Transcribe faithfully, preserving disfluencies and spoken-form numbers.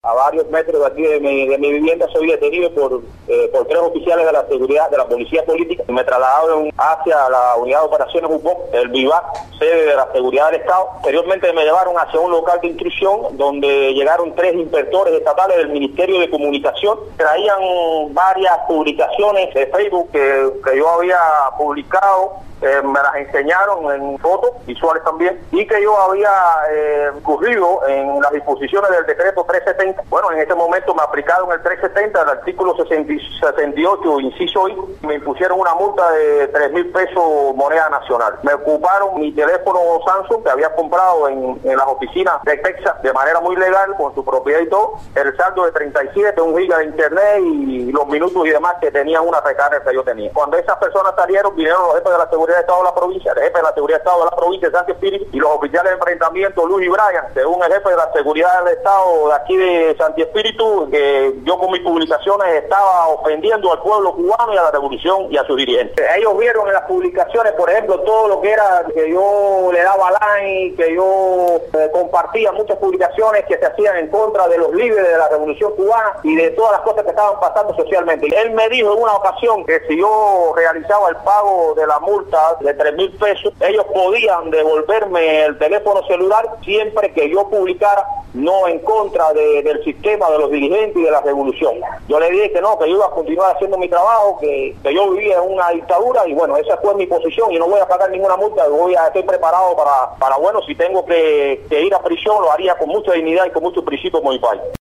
A varios metros de aquí de mi, de mi vivienda soy detenido por, eh, por tres oficiales de la seguridad, de la policía política. Me trasladaron hacia la unidad de operaciones U P O C, el VIVAC, sede de la seguridad del Estado. Posteriormente me llevaron hacia un local de instrucción donde llegaron tres inspectores estatales del Ministerio de Comunicación. Traían varias publicaciones de Facebook que, que yo había publicado. Eh, me las enseñaron en fotos visuales también, y que yo había eh, incurrido en las disposiciones del decreto trescientos setenta. Bueno, en ese momento me aplicaron el trescientos setenta, el artículo sesenta y ocho, inciso I, me impusieron una multa de tres mil pesos moneda nacional. Me ocuparon mi teléfono Samsung que había comprado en, en las oficinas de Texas de manera muy legal, con su propiedad y todo, el saldo de treinta y siete, un giga de internet y los minutos y demás que tenían una recarga que yo tenía. Cuando esas personas salieron, vinieron los jefes de la seguridad de Estado de la provincia, el jefe de la seguridad de Estado de la provincia de Santi Espíritu y los oficiales de enfrentamiento, Luz y Brian, según el jefe de la seguridad del Estado de aquí de Santi Espíritu, que yo con mis publicaciones estaba ofendiendo al pueblo cubano y a la revolución y a sus dirigentes. Ellos vieron en las publicaciones, por ejemplo, todo lo que era que yo le daba like, que yo eh, compartía muchas publicaciones que se hacían en contra de los líderes de la revolución cubana y de todas las cosas que estaban pasando socialmente. Él me dijo en una ocasión que si yo realizaba el pago de la multa de tres mil pesos, ellos podían devolverme el teléfono celular siempre que yo publicara no en contra de, del sistema, de los dirigentes y de la revolución. Yo le dije que no, que yo iba a continuar haciendo mi trabajo, que, que yo vivía en una dictadura y bueno, esa fue mi posición y no voy a pagar ninguna multa, voy a estoy preparado para, para bueno, si tengo que, que ir a prisión lo haría con mucha dignidad y con mucho principio como mi país.